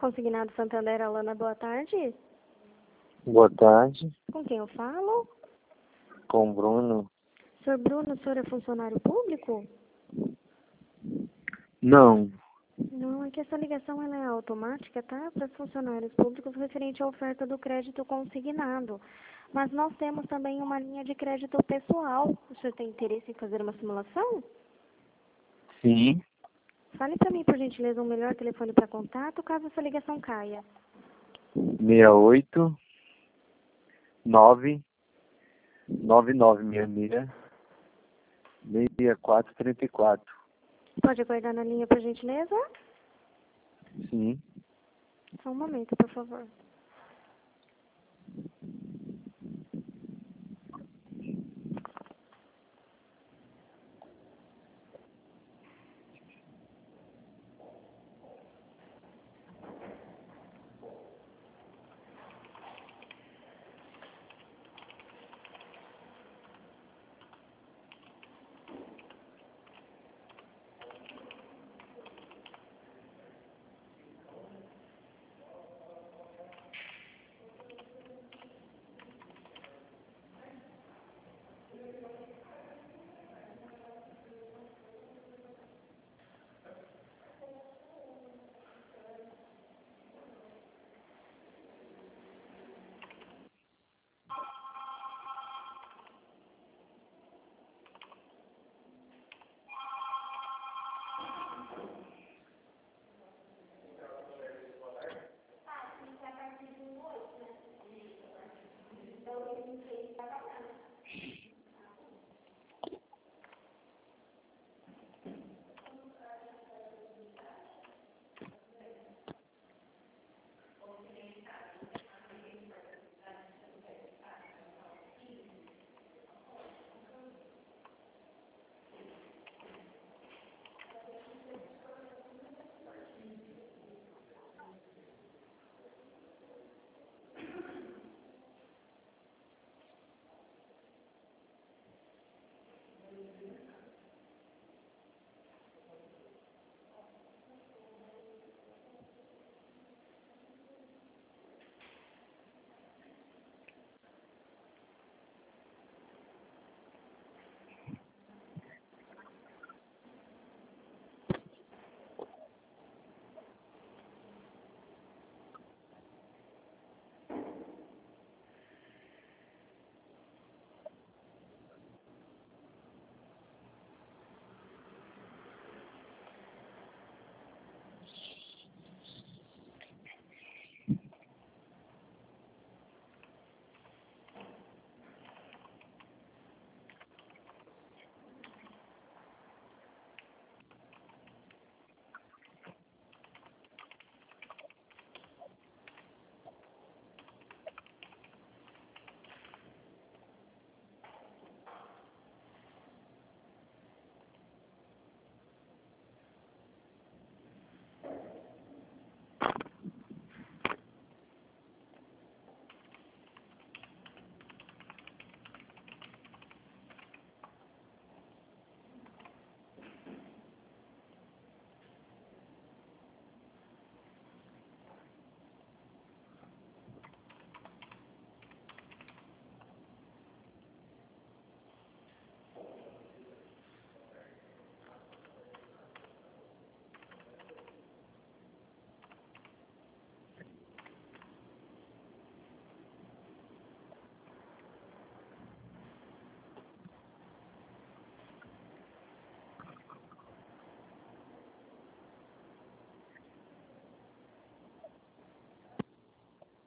Consignado Santander, Alana, boa tarde. Boa tarde, Com quem eu falo? com o Bruno. Senhor Bruno, o senhor é funcionário público? Não, Não, é que essa ligação ela é automática, tá? Para os funcionários públicos referente à oferta do crédito consignado. Mas nós temos também uma linha de crédito pessoal. O senhor tem interesse em fazer uma simulação? sim, Fale para mim, por gentileza, um melhor telefone para contato, caso essa ligação caia. 68 9 9966 6434. Pode aguardar na linha, por gentileza? Sim. Só um momento, por favor.